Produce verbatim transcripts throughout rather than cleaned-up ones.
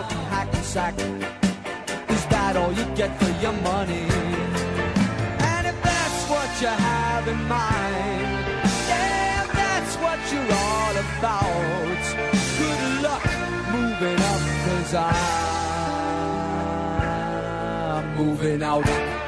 out in Hackensack. Is that all you get for your money? And if that's what you have in mind, yeah, that's what you're all about. Good luck moving up, 'cause I'm moving out.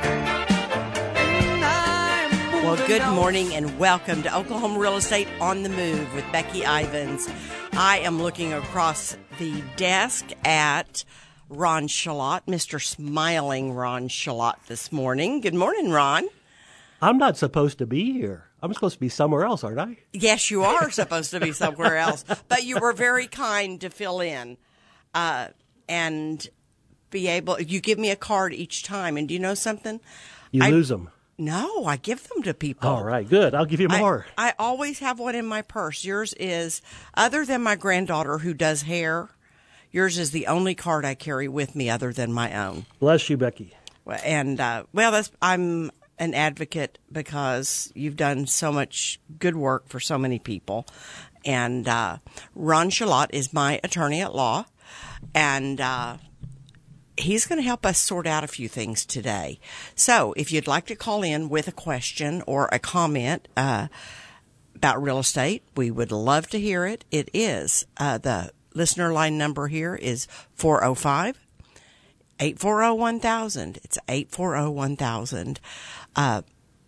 Well, good morning and welcome to Oklahoma Real Estate on the Move with Becky Ivins. I am looking across the desk at Ron Shalott, Mister Smiling Ron Shalott this morning. Good morning, Ron. I'm not supposed to be here. I'm supposed to be somewhere else, aren't I? Yes, you are supposed to be somewhere else, but you were very kind to fill in uh, and be able. You give me a card each time, and do you know something? You I, lose them. No, I give them to people. All right, good. I'll give you more. I, I always have one in my purse. Yours is, other than my granddaughter who does hair, yours is the only card I carry with me other than my own. Bless you, Becky. And, uh, well, that's, I'm an advocate because you've done so much good work for so many people. And uh, Ron Shalott is my attorney at law. And uh he's going to help us sort out a few things today. So if you'd like to call in with a question or a comment uh, about real estate, we would love to hear it. It is, uh, the listener line number here is four oh five, eight four oh, one thousand. It's eight four oh, one thousand. Uh,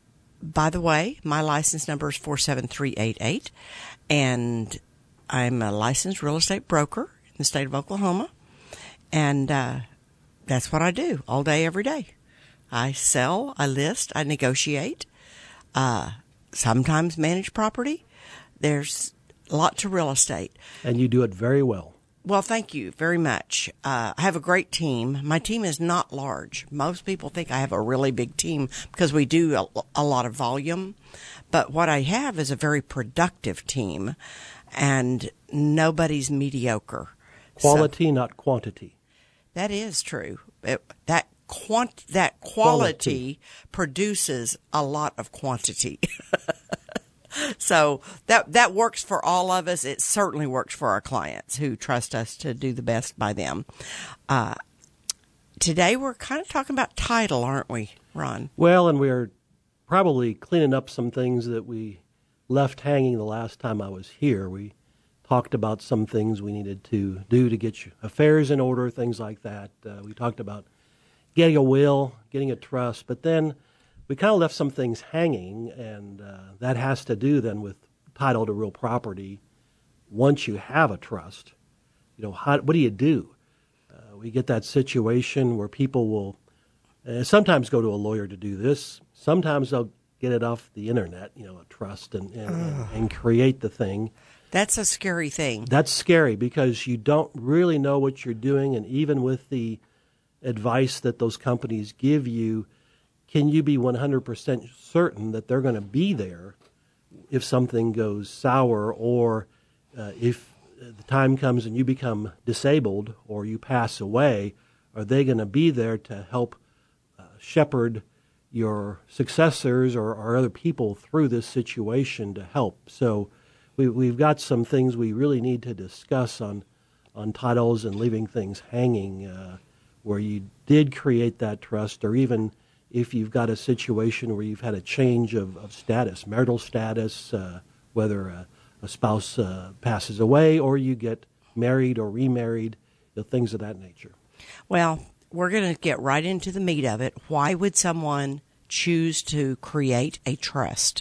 by the way, my license number is four seven three eight eight, and I'm a licensed real estate broker in the state of Oklahoma. And, uh, that's what I do all day, every day. I sell, I list, I negotiate, uh, sometimes manage property. There's a lot to real estate. And you do it very well. Well, thank you very much. Uh, I have a great team. My team is not large. Most people think I have a really big team because we do a, a lot of volume. But what I have is a very productive team, and nobody's mediocre. Quality, so, not quantity. That is true. It, that quant that quality, quality produces a lot of quantity. So that that works for all of us. It certainly works for our clients who trust us to do the best by them. Uh, today we're kind of talking about title, aren't we, Ron? Well, and we're probably cleaning up some things that we left hanging the last time I was here. We talked about some things we needed to do to get your affairs in order, things like that. Uh, we talked about getting a will, getting a trust, but then we kind of left some things hanging, and uh, that has to do then with title to real property. Once you have a trust, you know, how, what do you do? Uh, we get that situation where people will uh, sometimes go to a lawyer to do this. Sometimes they'll get it off the internet, you know, a trust, and, and, and, and create the thing. That's a scary thing. That's scary because you don't really know what you're doing, and even with the advice that those companies give you, can you be one hundred percent certain that they're going to be there if something goes sour, or uh, if the time comes and you become disabled or you pass away, are they going to be there to help uh, shepherd your successors or, or other people through this situation to help? So We, we've got some things we really need to discuss on, on titles and leaving things hanging uh, where you did create that trust, or even if you've got a situation where you've had a change of, of status, marital status, uh, whether a, a spouse uh, passes away or you get married or remarried, you know, things of that nature. Well, we're going to get right into the meat of it. Why would someone choose to create a trust?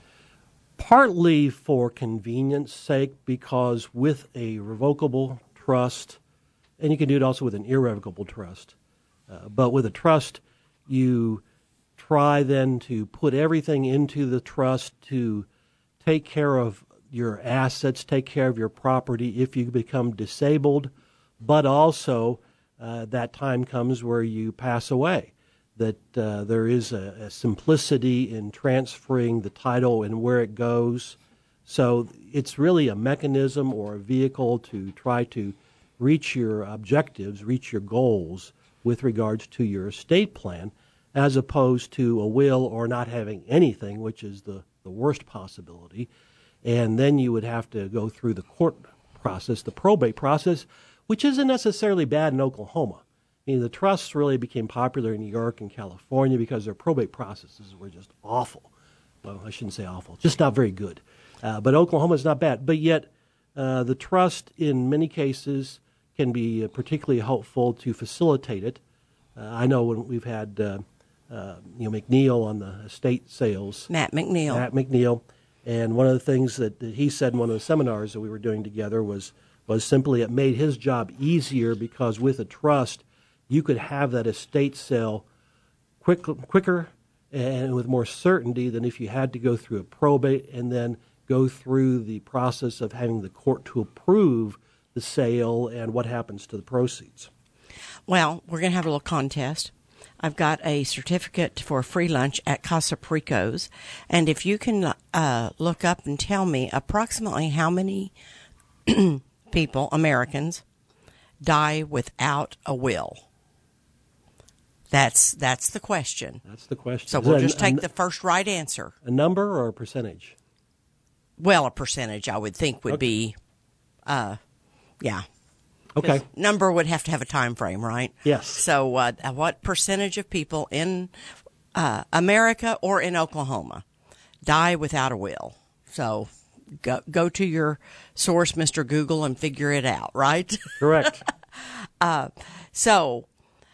Partly for convenience sake, because with a revocable trust, and you can do it also with an irrevocable trust, uh, but with a trust, you try then to put everything into the trust to take care of your assets, take care of your property if you become disabled, but also uh, that time comes where you pass away. That uh, there is a, a simplicity in transferring the title and where it goes. So it's really a mechanism or a vehicle to try to reach your objectives, reach your goals with regards to your estate plan, as opposed to a will or not having anything, which is the, the worst possibility. And then you would have to go through the court process, the probate process, which isn't necessarily bad in Oklahoma. I mean, the trusts really became popular in New York and California because their probate processes were just awful. Well, I shouldn't say awful, just not very good. Uh, but Oklahoma is not bad. But yet, uh, the trust in many cases can be uh, particularly helpful to facilitate it. Uh, I know when we've had uh, uh, you know McNeil on the estate sales. Matt McNeil. Matt McNeil. And one of the things that, that he said in one of the seminars that we were doing together was was simply it made his job easier because with a trust, you could have that estate sale quick, quicker and with more certainty than if you had to go through a probate and then go through the process of having the court to approve the sale and what happens to the proceeds. Well, we're going to have a little contest. I've got a certificate for a free lunch at Casa Perico's, and if you can uh, look up and tell me approximately how many people, Americans, die without a will. That's that's the question. That's the question. So Is we'll that just a, take a, the first right answer. A number or a percentage? Well, a percentage I would think would Okay. be, uh, yeah. Okay. Number would have to have a time frame, right? Yes. So uh, what percentage of people in uh, America or in Oklahoma die without a will? So go, go to your source, Mister Google, and figure it out, right? Correct. uh, so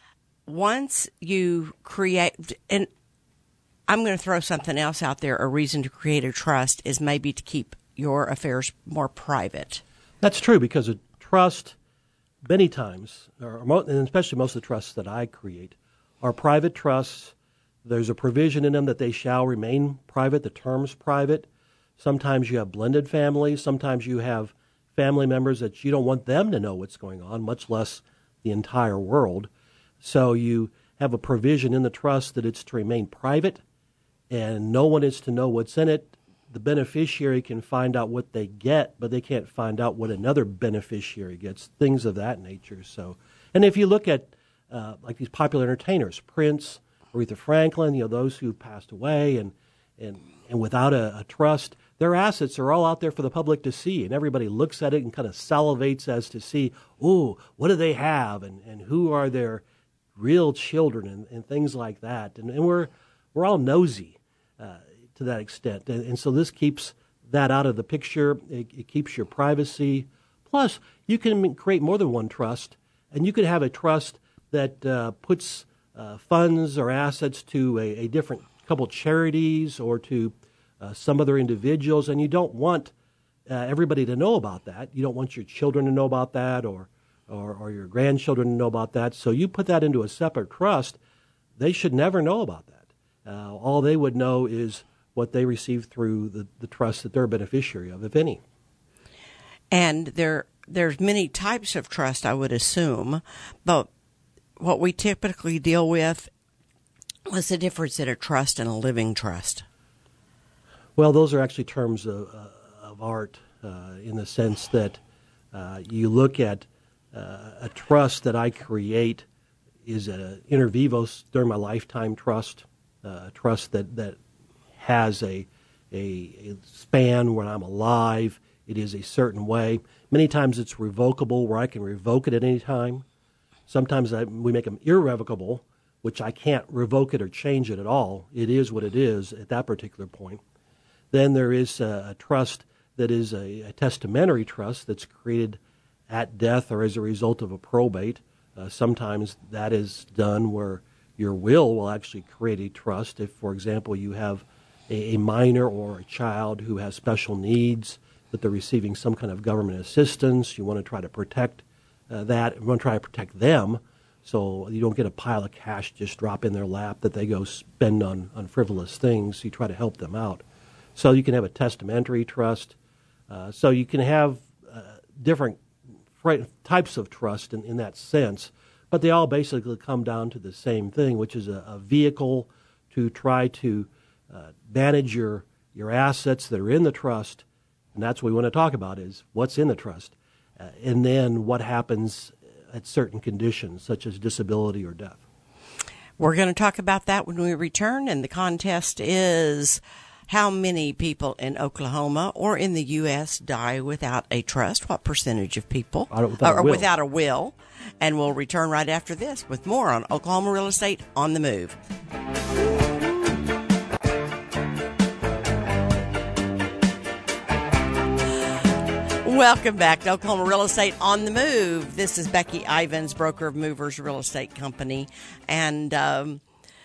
once you create, and I'm going to throw something else out there, a reason to create a trust is maybe to keep your affairs more private. That's true because a trust, many times, or mo- and especially most of the trusts that I create, are private trusts. There's a provision in them that they shall remain private, the term's private. Sometimes you have blended families. Sometimes you have family members that you don't want them to know what's going on, much less the entire world. So you have a provision in the trust that it's to remain private, and no one is to know what's in it. The beneficiary can find out what they get, but they can't find out what another beneficiary gets, things of that nature. So, and if you look at uh, like these popular entertainers, Prince, Aretha Franklin, you know, those who passed away, and and and without a, a trust, their assets are all out there for the public to see, and everybody looks at it and kind of salivates as to see, oh, what do they have, and, and who are their real children, and, and things like that. And, and we're we're all nosy uh, to that extent, and, and so this keeps that out of the picture. It, it keeps your privacy. Plus, you can create more than one trust, and you could have a trust that uh, puts uh, funds or assets to a, a different couple charities or to uh, some other individuals, and you don't want uh, everybody to know about that. You don't want your children to know about that, or, or or your grandchildren to know about that. So you put that into a separate trust. They should never know about that. Uh, all they would know is what they received through the, the trust that they're a beneficiary of, if any. And there there's many types of trust, I would assume, but what we typically deal with, what's the difference in a trust and a living trust? Well, those are actually terms of, uh, of art uh, in the sense that uh, you look at uh, a trust that I create is an inter vivos during my lifetime trust, uh, a trust that, that has a, a, a span when I'm alive. It is a certain way. Many times it's revocable, where I can revoke it at any time. Sometimes I, we make them irrevocable, which I can't revoke it or change it at all. It is what it is at that particular point. Then there is a, a trust that is a, a testamentary trust that's created at death or as a result of a probate. Uh, sometimes that is done where your will will actually create a trust. If, for example, you have a, a minor or a child who has special needs, that they're receiving some kind of government assistance, you want to try to protect uh, that. You want to try to protect them so you don't get a pile of cash just drop in their lap that they go spend on, on frivolous things. You try to help them out. So you can have a testamentary trust. Uh, so you can have uh, different types of trust in, in that sense, but they all basically come down to the same thing, which is a, a vehicle to try to uh, manage your, your assets that are in the trust. And that's what we want to talk about is what's in the trust, uh, and then what happens at certain conditions, such as disability or death. We're going to talk about that when we return, and the contest is How many people in Oklahoma or in the U S die without a trust? What percentage of people? Without or a will. without a will. And we'll return right after this with more on Oklahoma Real Estate on the Move. Welcome back to Oklahoma Real Estate on the Move. This is Becky Ivins, broker of Movers Real Estate Company. And um,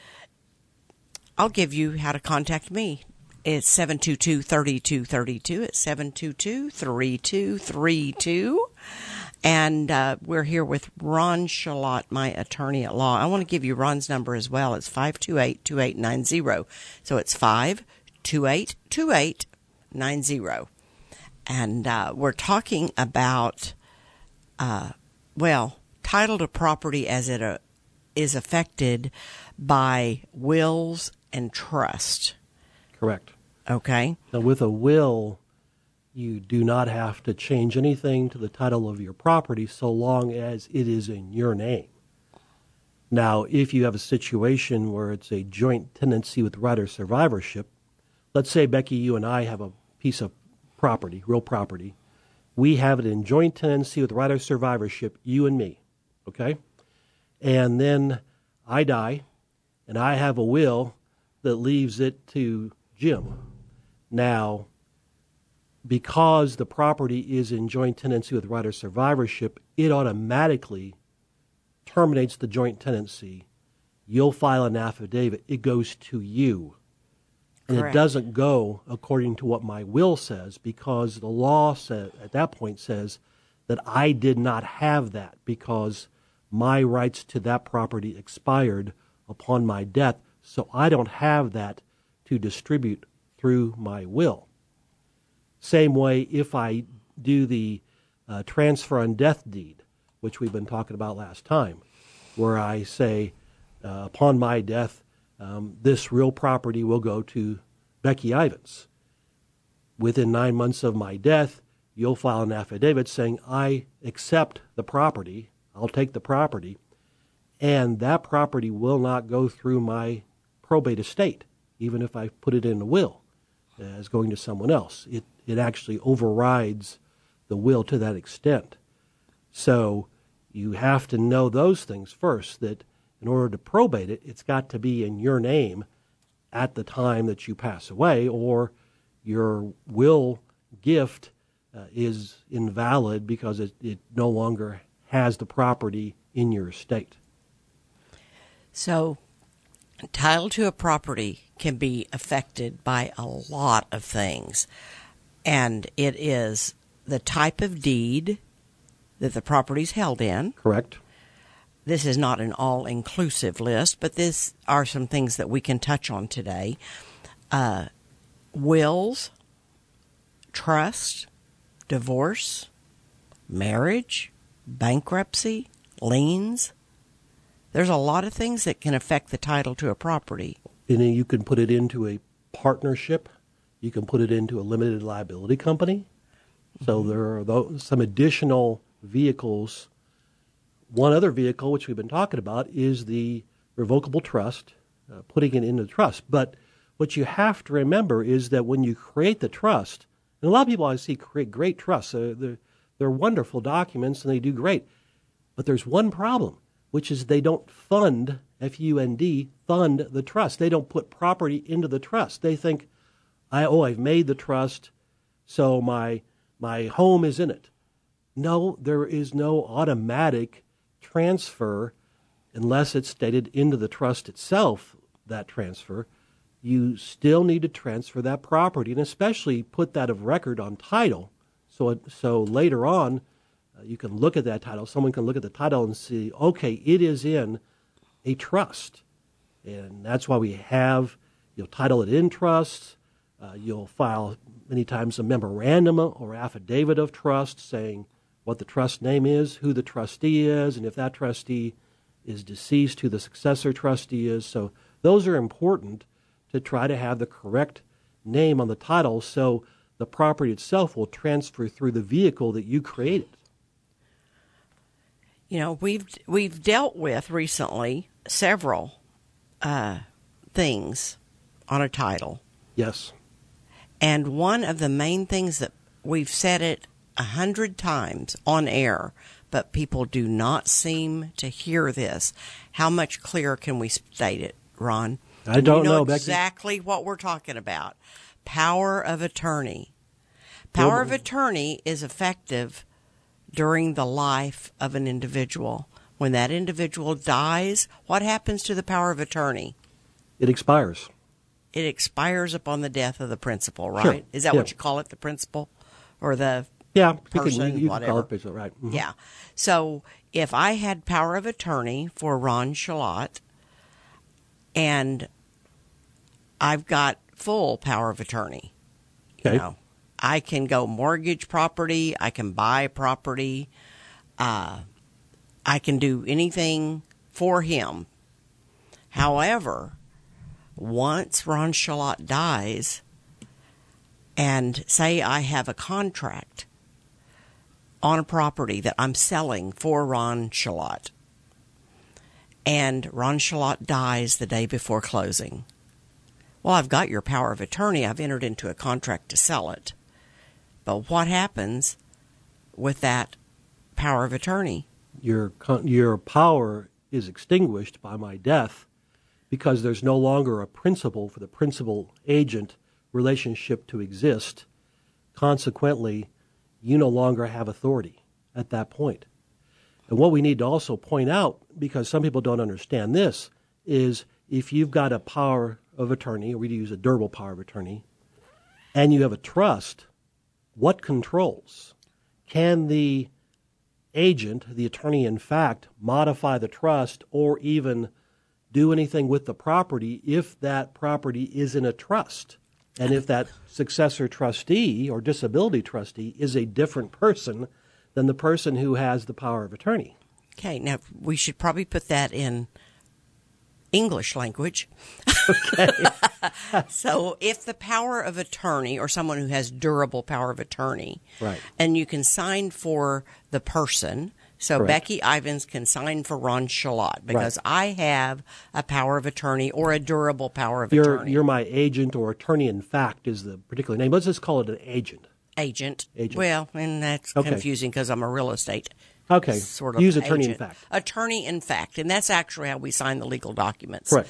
I'll give you how to contact me. It's seven two two, three two three two. It's seven two two, three two three two. And uh, we're here with Ron Shalott, my attorney at law. I want to give you Ron's number as well. It's five two eight, two eight nine zero. So it's five two eight, two eight nine zero. And uh, we're talking about, uh, well, title to property as it uh, is affected by wills and trust. Correct. Okay. Now, with a will, you do not have to change anything to the title of your property so long as it is in your name. Now, if you have a situation where it's a joint tenancy with right of survivorship, let's say, Becky, you and I have a piece of property, real property. We have it in joint tenancy with right of survivorship, you and me, okay? And then I die, and I have a will that leaves it to Jim. Now, because the property is in joint tenancy with right of survivorship, it automatically terminates the joint tenancy. You'll file an affidavit. It goes to you. And Correct. It doesn't go according to what my will says, because the law says, at that point says that I did not have that because my rights to that property expired upon my death, so I don't have that to distribute through my will. Same way if I do the uh, transfer on death deed, which we've been talking about last time, where I say, uh, upon my death, Um, this real property will go to Becky Ivins. Within nine months of my death, you'll file an affidavit saying, I accept the property, I'll take the property, and that property will not go through my probate estate, even if I put it in a will as going to someone else. It, it actually overrides the will to that extent. So you have to know those things first, that in order to probate it, it's got to be in your name at the time that you pass away, or your will gift uh, is invalid because it, it no longer has the property in your estate. So, title to a property can be affected by a lot of things. And it is the type of deed that the property's held in. Correct. This is not an all-inclusive list, but these are some things that we can touch on today. Uh, wills, trust, divorce, marriage, bankruptcy, liens. There's a lot of things that can affect the title to a property. And then you can put it into a partnership. You can put it into a limited liability company. So mm-hmm. there are those, some additional vehicles. One other vehicle, which we've been talking about, is the revocable trust, uh, putting it into the trust. But what you have to remember is that when you create the trust, and a lot of people I see create great trusts, uh, they're, they're wonderful documents and they do great. But there's one problem, which is they don't fund, F U N D, fund the trust. They don't put property into the trust. They think, I, oh, I've made the trust, so my my home is in it. No, there is no automatic transfer unless it's stated into the trust itself, that transfer. You still need to transfer that property, and especially put that of record on title. So, it, so later on, uh, you can look at that title. Someone can look at the title and see, okay, it is in a trust. And that's why we have, you'll title it in trust. Uh, you'll file many times a memorandum or affidavit of trust saying what the trust name is, who the trustee is, and if that trustee is deceased, who the successor trustee is. So those are important to try to have the correct name on the title so the property itself will transfer through the vehicle that you created. You know, we've we've dealt with recently several uh, things on a title. Yes. And one of the main things that we've said it a hundred times on air, but people do not seem to hear this. How much clearer can we state it, Ron? I don't you know, know, Becky. exactly what we're talking about. Power of attorney. Power of attorney is effective during the life of an individual. When that individual dies, what happens to the power of attorney? It expires. It expires upon the death of the principal, right? Sure. Is that Yeah. what you call it, the principal? Or the Yeah, you person, can, you, you can whatever. call it principal, right? Mhm. Yeah. So if I had power of attorney for Ron Shalott, and I've got full power of attorney, Okay. you know, I can go mortgage property, I can buy property, uh, I can do anything for him. However, once Ron Shalott dies, and say I have a contract on a property that I'm selling for Ron Shalott, and Ron Shalott dies the day before closing. Well, I've got your power of attorney. I've entered into a contract to sell it. But what happens with that power of attorney? Your con- your power is extinguished by my death because there's no longer a principal for the principal-agent relationship to exist. Consequently, you no longer have authority at that point. And what we need to also point out, because some people don't understand this, is if you've got a power of attorney, or we use a durable power of attorney, and you have a trust, what controls? Can the agent, the attorney in fact, modify the trust or even do anything with the property if that property is in a trust? And if that successor trustee or disability trustee is a different person than the person who has the power of attorney. Okay, now we should probably put that in English language. Okay. So if the power of attorney, or someone who has durable power of attorney, Right. and you can sign for the person, so Correct. Becky Ivins can sign for Ron Shalott because Right. I have a power of attorney or a durable power of You're, attorney. you're my agent or attorney in fact is the particular name. Let's just call it an agent. Agent. Agent. Well, and that's Okay. confusing because I'm a real estate Okay. sort of Use attorney agent. in fact. Attorney in fact, and that's actually how we sign the legal documents. Correct.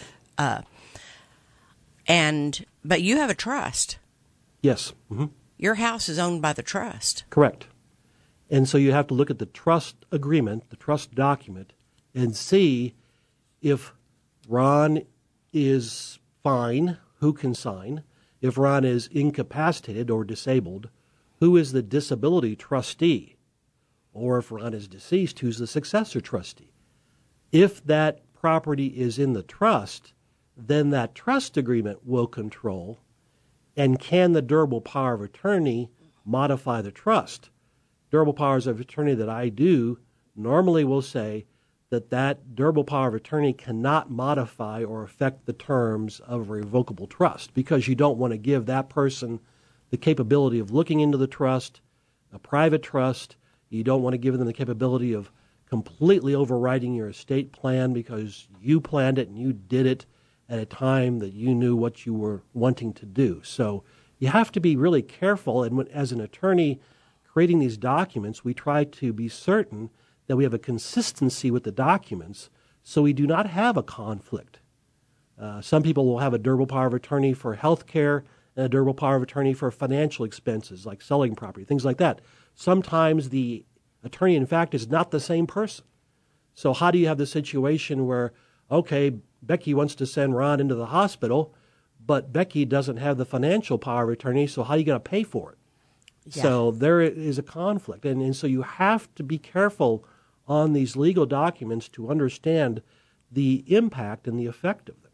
And but you have a trust. Yes. hmm Your house is owned by the trust. Correct. And so you have to look at the trust agreement, the trust document, and see if Ron is fine, who can sign. If Ron is incapacitated or disabled, who is the disability trustee? Or if Ron is deceased, who's the successor trustee? If that property is in the trust, then that trust agreement will control. And can the durable power of attorney modify the trust? Durable powers of attorney that I do normally will say that that durable power of attorney cannot modify or affect the terms of a revocable trust because you don't want to give that person the capability of looking into the trust, a private trust. You don't want to give them the capability of completely overriding your estate plan because you planned it and you did it at a time that you knew what you were wanting to do. So you have to be really careful. And when, as an attorney creating these documents, we try to be certain that we have a consistency with the documents so we do not have a conflict. Uh, some people will have a durable power of attorney for health care and a durable power of attorney for financial expenses like selling property, things like that. Sometimes the attorney, in fact, is not the same person. So how do you have the situation where, okay, Becky wants to send Ron into the hospital, but Becky doesn't have the financial power of attorney, so how are you going to pay for it? Yeah. So there is a conflict. And, and so you have to be careful on these legal documents to understand the impact and the effect of them.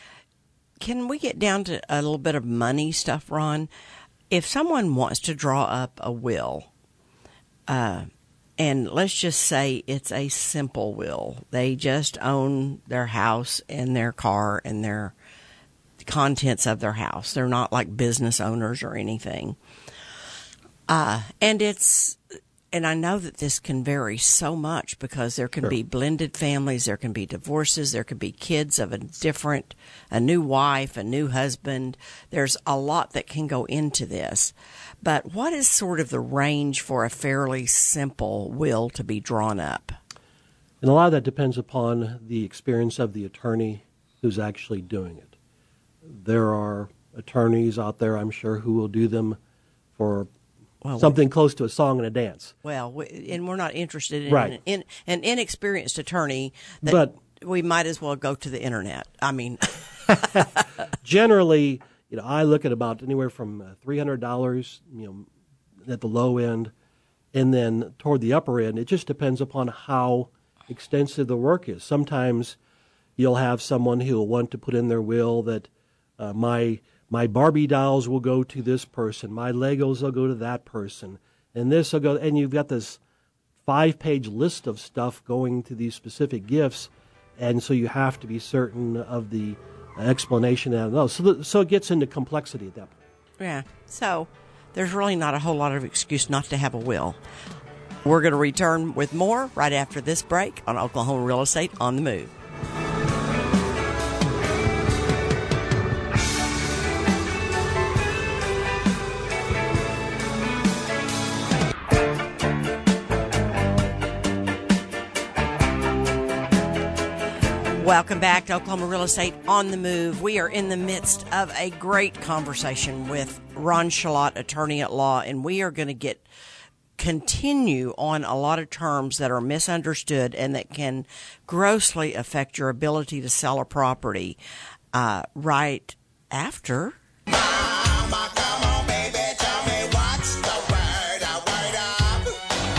Can we get down to a little bit of money stuff, Ron? If someone wants to draw up a will, uh, and let's just say it's a simple will, they just own their house and their car and their contents of their house. They're not like business owners or anything. Uh, and it's And I know that this can vary so much because there can Sure. be blended families, there can be divorces, there can be kids of a different, a new wife, a new husband. There's a lot that can go into this. But what is sort of the range for a fairly simple will to be drawn up? And a lot of that depends upon the experience of the attorney who's actually doing it. There are attorneys out there, I'm sure, who will do them for Well, something close to a song and a dance. Well, we, and we're not interested in Right. an, in, an inexperienced attorney. That But- we might as well go to the internet. I mean, Generally, you know, I look at about anywhere from uh, three hundred dollars, you know, at the low end, and then toward the upper end. It just depends upon how extensive the work is. Sometimes you'll have someone who will want to put in their will that uh, my my Barbie dolls will go to this person, my Legos will go to that person, and this will go, and you've got this five-page list of stuff going to these specific gifts, and so you have to be certain of the explanation and those. So, the, so it gets into complexity at that point. yeah. So there's really not a whole lot of excuse not to have a will. We're going to return with more right after this break on Oklahoma Real Estate on the Move. Welcome back to Oklahoma Real Estate on the Move. We are in the midst of a great conversation with Ron Shalott, attorney at law, and we are going to get continue on a lot of terms that are misunderstood and that can grossly affect your ability to sell a property uh, right after. Mama, come on, baby, tell me what's the word, a word up.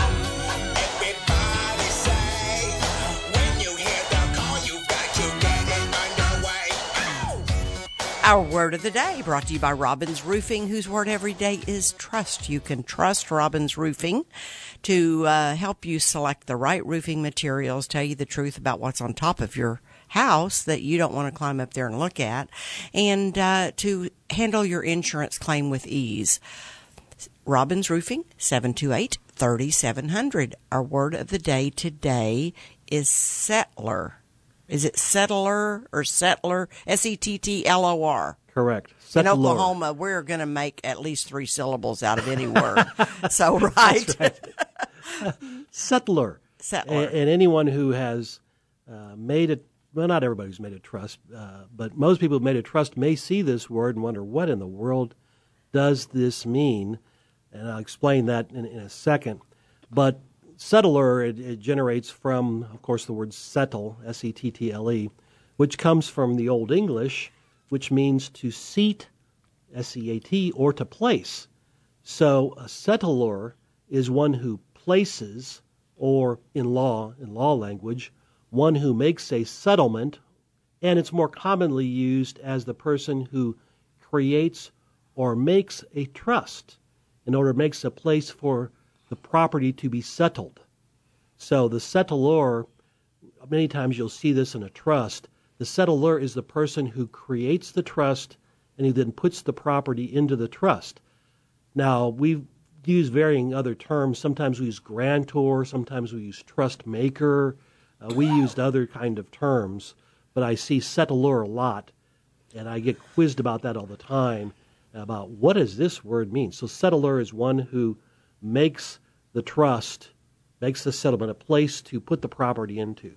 Everybody say, when you hear the call, you've got to get it underway. Ow! Our word of the day brought to you by Robbins Roofing, whose word every day is trust. You can trust Robbins Roofing to uh, help you select the right roofing materials, tell you the truth about what's on top of your house that you don't want to climb up there and look at, and uh, to handle your insurance claim with ease. Robbins Roofing, seven two eight, three seven zero zero. Our word of the day today is settler. Is it settler or settler? S E T T L O R. Correct. In Settlor. Oklahoma, we're going to make at least three syllables out of any word. So, right. Settler. Settler. And, and anyone who has uh, made it, well, not everybody who's made a trust, uh, but most people who've made a trust may see this word and wonder, what in the world does this mean? And I'll explain that in, in a second. But settler, it, it generates from, of course, the word settle, S E T T L E, which comes from the Old English, which means to seat, S E A T, or to place. So a settler is one who places, or in law, in law language, one who makes a settlement, and it's more commonly used as the person who creates or makes a trust in order to make a place for the property to be settled. So the settlor, many times you'll see this in a trust, the settlor is the person who creates the trust and who then puts the property into the trust. Now, we've used varying other terms. Sometimes we use grantor, sometimes we use trust maker. Uh, we used other kind of terms, but I see settlor a lot, and I get quizzed about that all the time, about what does this word mean. So settlor is one who makes the trust, makes the settlement, a place to put the property into.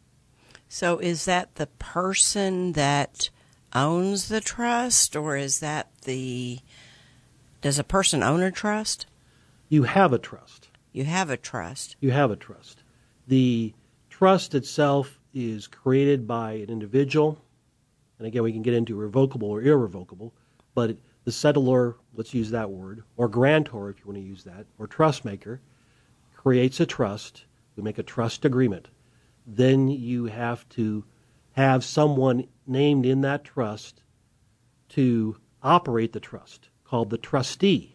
So is that the person that owns the trust, or is that the, does a person own a trust? You have a trust. You have a trust. You have a trust. The trust itself is created by an individual, and again, we can get into revocable or irrevocable, but the settlor, let's use that word, or grantor, if you want to use that, or trust maker, creates a trust. We make a trust agreement. Then you have to have someone named in that trust to operate the trust, called the trustee.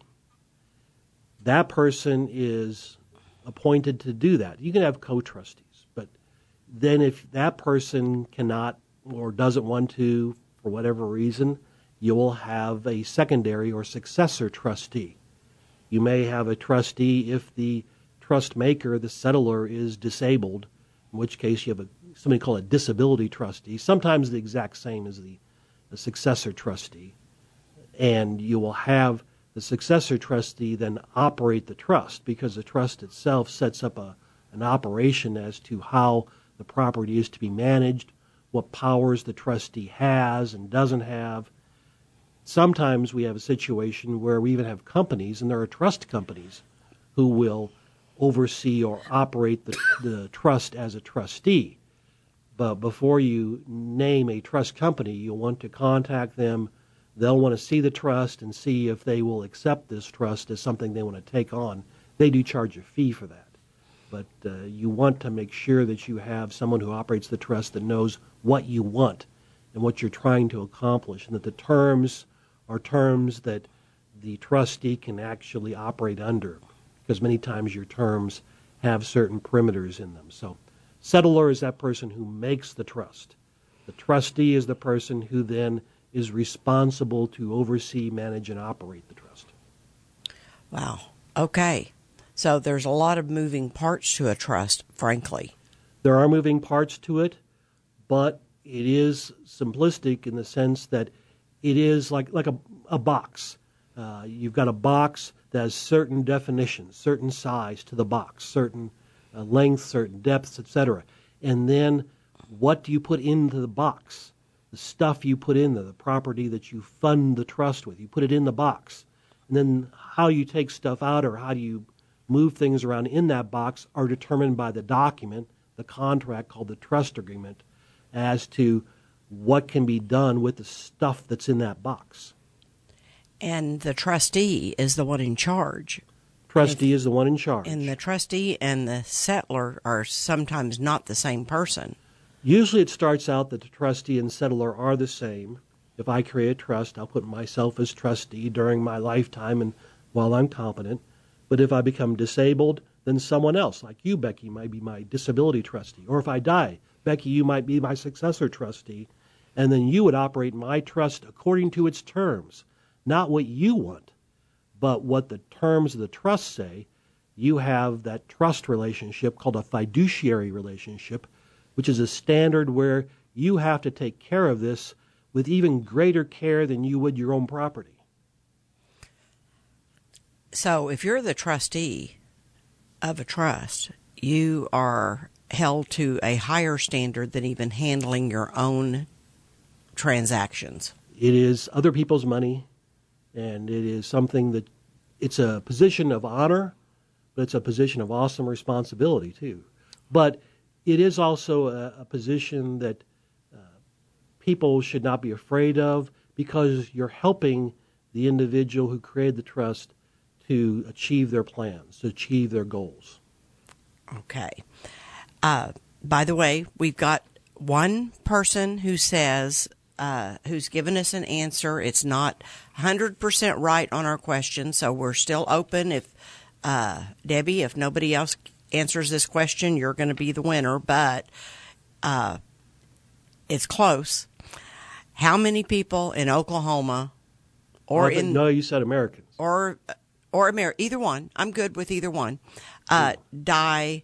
That person is appointed to do that. You can have co-trustees, but then if that person cannot or doesn't want to, for whatever reason, you will have a secondary or successor trustee. You may have a trustee if the trust maker, the settlor, is disabled, in which case you have a, something called a disability trustee, sometimes the exact same as the, the successor trustee. And you will have the successor trustee then operate the trust, because the trust itself sets up a, an operation as to how the property is to be managed, what powers the trustee has and doesn't have. Sometimes we have a situation where we even have companies, and there are trust companies, who will oversee or operate the, the trust as a trustee. But before you name a trust company, you'll want to contact them. They'll want to see the trust and see if they will accept this trust as something they want to take on. They do charge a fee for that. But uh, you want to make sure that you have someone who operates the trust that knows what you want and what you're trying to accomplish, and that the terms are terms that the trustee can actually operate under, because many times your terms have certain perimeters in them. So settlor is that person who makes the trust. The trustee is the person who then is responsible to oversee, manage, and operate the trust. Wow. Okay. So there's a lot of moving parts to a trust, frankly. There are moving parts to it, but it is simplistic in the sense that it is like, like a, a box. Uh, you've got a box that has certain definitions, certain size to the box, certain uh, length, certain depths, et cetera. And then what do you put into the box? The stuff you put in there, the property that you fund the trust with, you put it in the box. And then how you take stuff out or how do you move things around in that box are determined by the document, the contract called the trust agreement, as to what can be done with the stuff that's in that box. And the trustee is the one in charge. Trustee if, is the one in charge. And the trustee and the settlor are sometimes not the same person. Usually it starts out that the trustee and settlor are the same. If I create a trust, I'll put myself as trustee during my lifetime and while I'm competent. But if I become disabled, then someone else, like you, Becky, might be my disability trustee. Or if I die, Becky, you might be my successor trustee. And then you would operate my trust according to its terms, not what you want, but what the terms of the trust say. You have that trust relationship called a fiduciary relationship, which is a standard where you have to take care of this with even greater care than you would your own property. So if you're the trustee of a trust, you are held to a higher standard than even handling your own transactions. It is other people's money, and it is something that it's a position of honor, but it's a position of awesome responsibility too. But it is also a, a position that uh, people should not be afraid of, because you're helping the individual who created the trust to achieve their plans, to achieve their goals. Okay. Uh, by the way, we've got one person who says, uh, who's given us an answer. It's not one hundred percent right on our question, so we're still open. If uh, Debbie, if nobody else answers this question, you're going to be the winner, but uh, it's close. How many people in Oklahoma or I think, in... No, you said Americans. Or... or Amer- either one, I'm good with either one, uh, die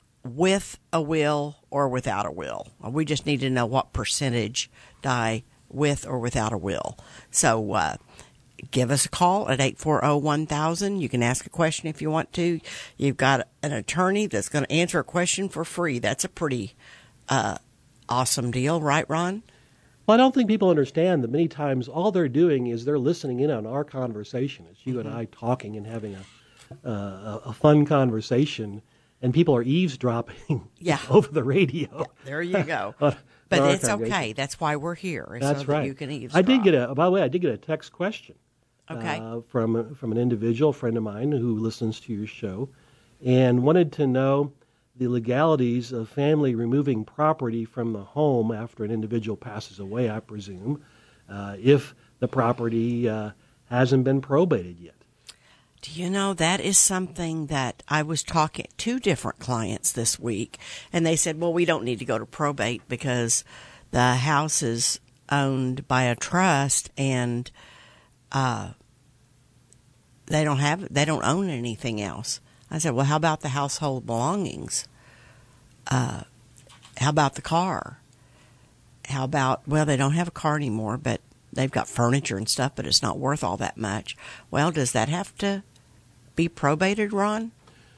with a will or without a will. We just need to know what percentage die with or without a will. So uh, give us a call at eight four zero, one thousand. You can ask a question if you want to. You've got an attorney that's going to answer a question for free. That's a pretty uh, awesome deal, right, Ron? Well, I don't think people understand that many times all they're doing is they're listening in on our conversation. It's you mm-hmm. and I talking and having a, uh, a fun conversation, and people are eavesdropping yeah. over the radio. Yeah, there you go. on, but on it's okay. That's why we're here. That's so right. That you can eavesdrop. I did get a, by the way, I did get a text question okay. uh, from, from an individual, a friend of mine who listens to your show, and wanted to know the legalities of family removing property from the home after an individual passes away, I presume, uh, if the property uh, hasn't been probated yet. Do you know, that is something that I was talking to two different clients this week, and they said, well, we don't need to go to probate because the house is owned by a trust and uh, they don't have, they don't own anything else. I said, well, how about the household belongings? Uh, how about the car? How about, well, they don't have a car anymore, but they've got furniture and stuff, but it's not worth all that much. Well, does that have to be probated, Ron?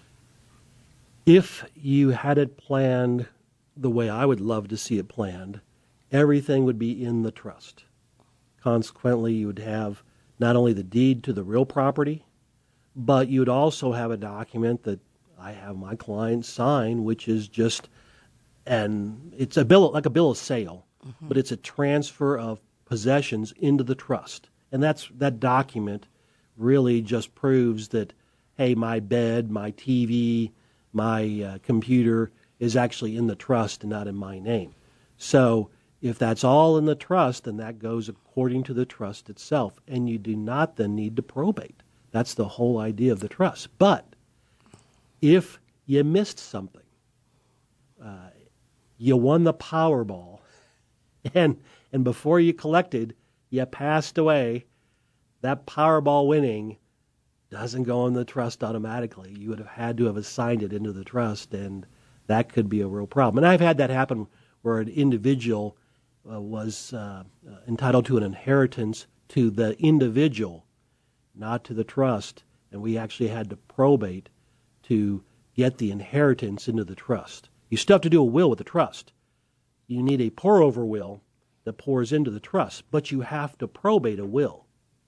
If you had it planned the way I would love to see it planned, everything would be in the trust. Consequently, you would have not only the deed to the real property, but you'd also have a document that I have my client sign, which is just an, it's a bill, like a bill of sale, mm-hmm. but it's a transfer of possessions into the trust. And that's that document really just proves that, hey, my bed, my T V, my uh, computer is actually in the trust and not in my name. So if that's all in the trust, then that goes according to the trust itself, and you do not then need to probate. That's the whole idea of the trust. But if you missed something, uh, you won the Powerball, and and before you collected, you passed away, that Powerball winning doesn't go in the trust automatically. You would have had to have assigned it into the trust, and that could be a real problem. And I've had that happen where an individual uh, was uh, entitled to an inheritance to the individual, not to the trust, and we actually had to probate to get the inheritance into the trust. You still have to do a will with the trust. You need a pour-over will that pours into the trust, but you have to probate a will.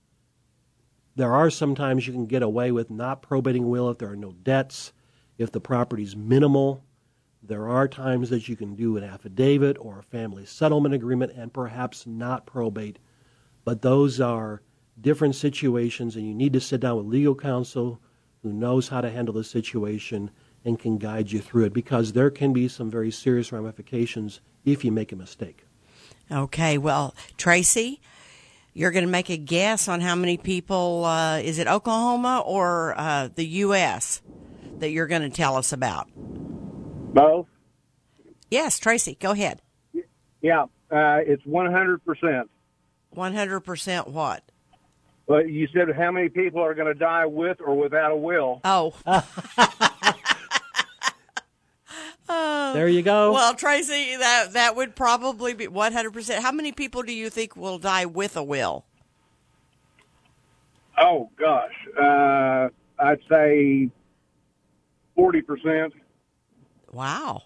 There are sometimes you can get away with not probating a will if there are no debts, if the property's minimal. There are times that you can do an affidavit or a family settlement agreement and perhaps not probate, but those are different situations, and you need to sit down with legal counsel who knows how to handle the situation and can guide you through it, because there can be some very serious ramifications if you make a mistake. Okay, well, Tracy, you're going to make a guess on how many people, uh, is it Oklahoma or uh, the U S that you're going to tell us about? Both? Yes, Tracy, go ahead. Yeah, uh, it's one hundred percent. one hundred percent what? Well, you said how many people are going to die with or without a will. Oh. There you go. Well, Tracy, that that would probably be one hundred percent. How many people do you think will die with a will? Oh, gosh. Uh, I'd say forty percent. Wow.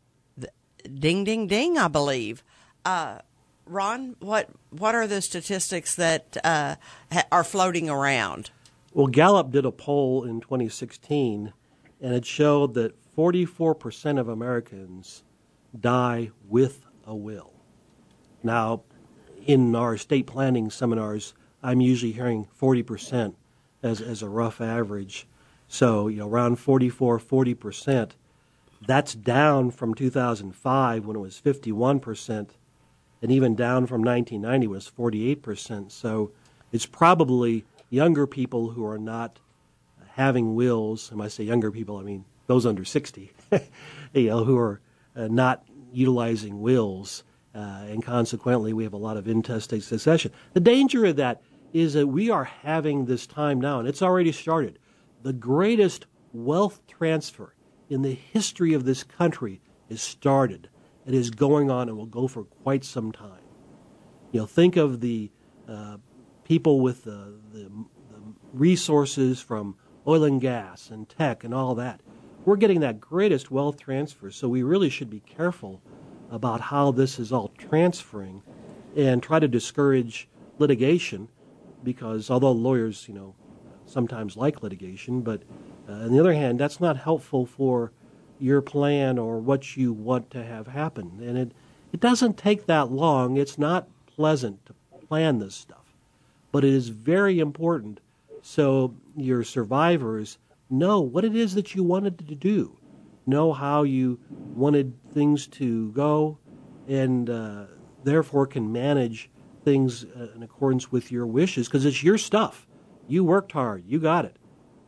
Ding, ding, ding, I believe. Uh, Ron, what what are the statistics that uh, ha- are floating around? Well, Gallup did a poll in twenty sixteen, and it showed that forty-four percent of Americans die with a will. Now, in our estate planning seminars, I'm usually hearing forty percent as, as a rough average. So, you know, around forty-four, forty percent. That's down from two thousand five when it was fifty-one percent, and even down from nineteen ninety was forty-eight percent. So it's probably younger people who are not having wills. And when I say younger people, I mean those under sixty, you know, who are uh, not utilizing wills, uh, and consequently we have a lot of intestate succession. The danger of that is that we are having this time now, and it's already started, the greatest wealth transfer in the history of this country is started. It is going on and will go for quite some time. You know, think of the uh, people with the, the, the resources from oil and gas and tech and all that. We're getting that greatest wealth transfer, so we really should be careful about how this is all transferring and try to discourage litigation, because although lawyers, you know, sometimes like litigation, but uh, on the other hand, that's not helpful for your plan or what you want to have happen. And it, it doesn't take that long. It's not pleasant to plan this stuff, but it is very important so your survivors know what it is that you wanted to do, know how you wanted things to go, and uh, therefore can manage things uh, in accordance with your wishes, because it's your stuff. You worked hard. You got it.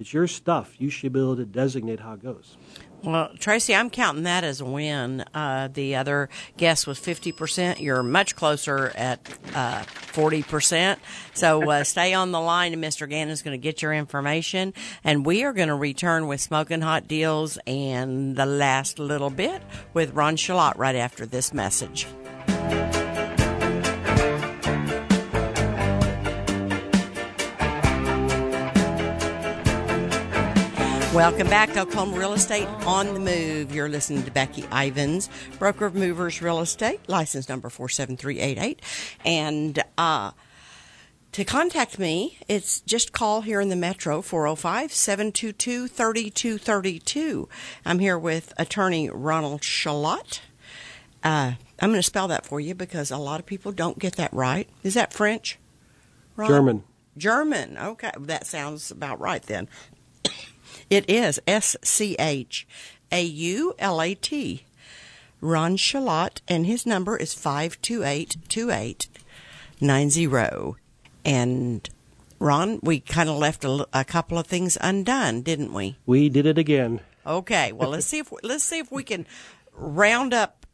It's your stuff. You should be able to designate how it goes. Well, Tracy, I'm counting that as a win. Uh, the other guess was fifty percent. You're much closer at uh, forty percent. So uh, stay on the line, and Mister Gannon's going to get your information. And we are going to return with Smoking Hot Deals and the last little bit with Ron Shalott right after this message. Welcome back to Oklahoma Real Estate on the Move. You're listening to Becky Ivins, broker of Movers Real Estate, license number four seven three eight eight. And uh, to contact me, it's just call here in the Metro, four oh five, seven two two, three two three two. I'm here with attorney Ronald Shalott. Uh, I'm going to spell that for you because a lot of people don't get that right. Is that French? Ron? German. German. Okay. That sounds about right then. It is S C H A U L A T. Ron Shalott, and his number is five two eight, two eight nine zero. And, Ron, we kind of left a, a couple of things undone, didn't we? We did it again. Okay, well, let's see if let's see if we can round up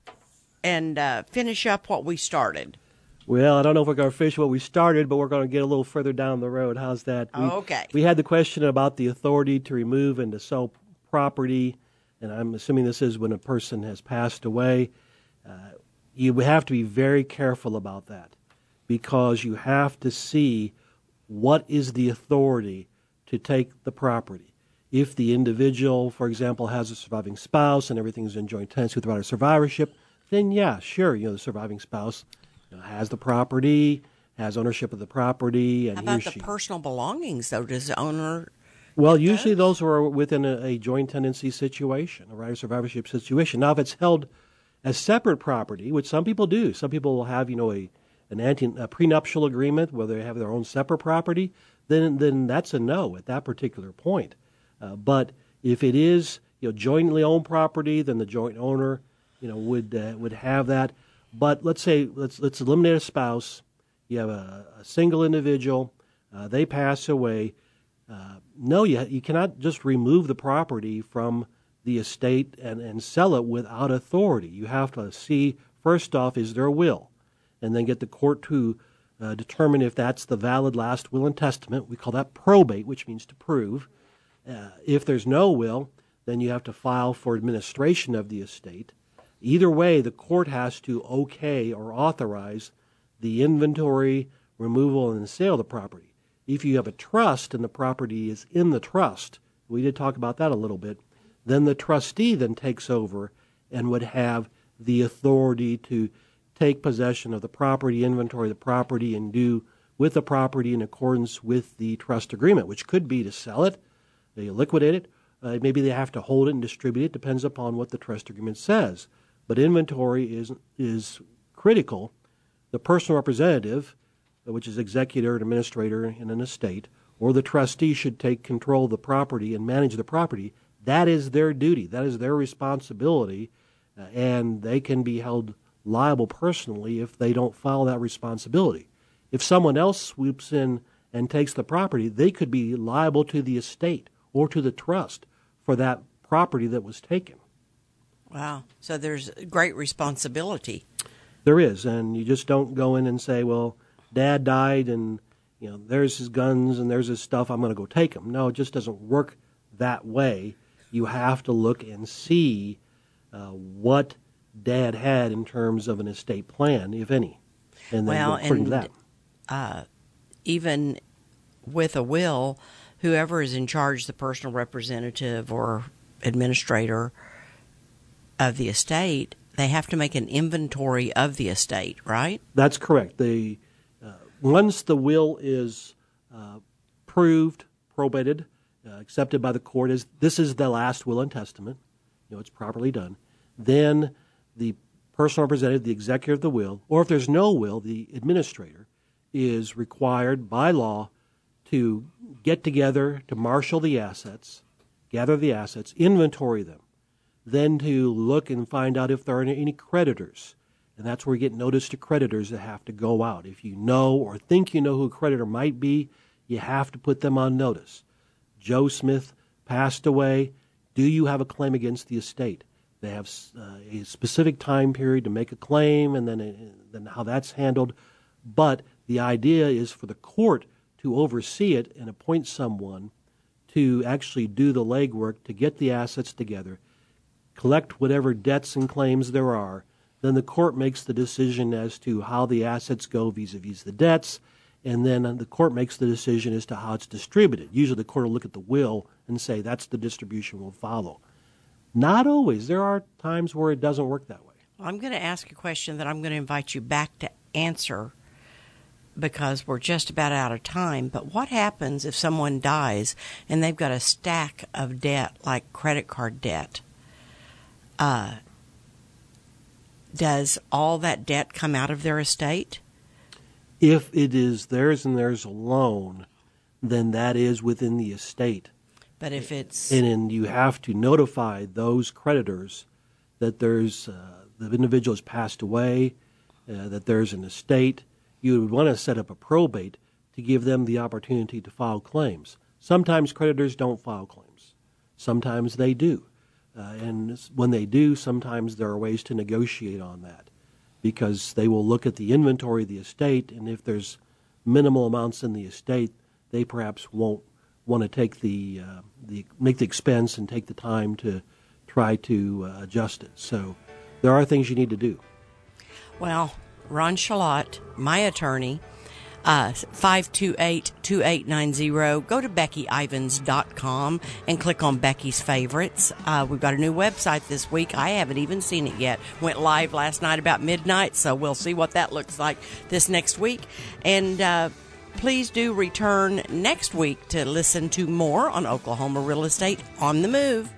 and uh, finish up what we started. Well, I don't know if we're going to finish what we started, but we're going to get a little further down the road. How's that? We, okay. We had the question about the authority to remove and to sell property, and I'm assuming this is when a person has passed away. Uh, you have to be very careful about that because you have to see what is the authority to take the property. If the individual, for example, has a surviving spouse and everything is in joint tenancy without a survivorship, then yeah, sure, you know, the surviving spouse You know, has the property, has ownership of the property, and How he or about the she. personal belongings, though? Does the owner? Well, usually those are within a, a joint tenancy situation, a right of survivorship situation. Now, if it's held as separate property, which some people do, some people will have, you know, a an anti, a prenuptial agreement where they have their own separate property, then then that's a no at that particular point. Uh, but if it is, you know, jointly owned property, then the joint owner, you know, would uh, would have that. But let's say let's let's eliminate a spouse. You have a, a single individual. Uh, they pass away. Uh, no, you you cannot just remove the property from the estate and, and sell it without authority. You have to see first off, is there a will, and then get the court to uh, determine if that's the valid last will and testament. We call that probate, which means to prove. Uh, if there's no will, then you have to file for administration of the estate. Either way, the court has to okay or authorize the inventory, removal, and sale of the property. If you have a trust and the property is in the trust, we did talk about that a little bit, then the trustee then takes over and would have the authority to take possession of the property, inventory the property, and do with the property in accordance with the trust agreement, which could be to sell it, they liquidate it, uh, maybe they have to hold it and distribute it, depends upon what the trust agreement says. But inventory is is critical. The personal representative, which is executor and administrator in an estate, or the trustee should take control of the property and manage the property. That is their duty. That is their responsibility, uh, and they can be held liable personally if they don't follow that responsibility. If someone else swoops in and takes the property, they could be liable to the estate or to the trust for that property that was taken. Wow. So there's great responsibility. There is, and you just don't go in and say, well, Dad died and, you know, there's his guns and there's his stuff, I'm going to go take them. No, it just doesn't work that way. You have to look and see uh, what Dad had in terms of an estate plan, if any, and then well, go according and, to that. Uh, even with a will, whoever is in charge, the personal representative or administrator of the estate, they have to make an inventory of the estate, right? That's correct. The uh, once the will is uh, proved, probated, uh, accepted by the court as this is the last will and testament, you know, it's properly done, then the personal representative, the executor of the will, or if there's no will, the administrator, is required by law to get together, to marshal the assets, gather the assets, inventory them, then to look and find out if there are any creditors. And that's where you get notice to creditors that have to go out. If you know or think you know who a creditor might be, you have to put them on notice. Joe Smith passed away. Do you have a claim against the estate? They have uh, a specific time period to make a claim, and then, uh, then how that's handled. But the idea is for the court to oversee it and appoint someone to actually do the legwork to get the assets together, collect whatever debts and claims there are. Then the court makes the decision as to how the assets go vis-a-vis the debts, and then the court makes the decision as to how it's distributed. Usually the court will look at the will and say that's the distribution we'll follow. Not always. There are times where it doesn't work that way. Well, I'm going to ask a question that I'm going to invite you back to answer because we're just about out of time. But what happens if someone dies and they've got a stack of debt, like credit card debt? Uh, does all that debt come out of their estate? If it is theirs and there's a loan, then that is within the estate. But if it's... And then you have to notify those creditors that there's uh, the individual has passed away, uh, that there's an estate. You would want to set up a probate to give them the opportunity to file claims. Sometimes creditors don't file claims. Sometimes they do. Uh, and when they do, sometimes there are ways to negotiate on that because they will look at the inventory of the estate, and if there's minimal amounts in the estate, they perhaps won't want to take the uh, the make the expense and take the time to try to uh, adjust it. So there are things you need to do. Well, Ron Shalott, my attorney, uh, five two eight, two eight nine zero. Go to Becky Ivins dot com and click on Becky's Favorites. Uh, we've got a new website this week. I haven't even seen it yet. Went live last night about midnight, so we'll see what that looks like this next week. And uh, please do return next week to listen to more on Oklahoma Real Estate on the Move.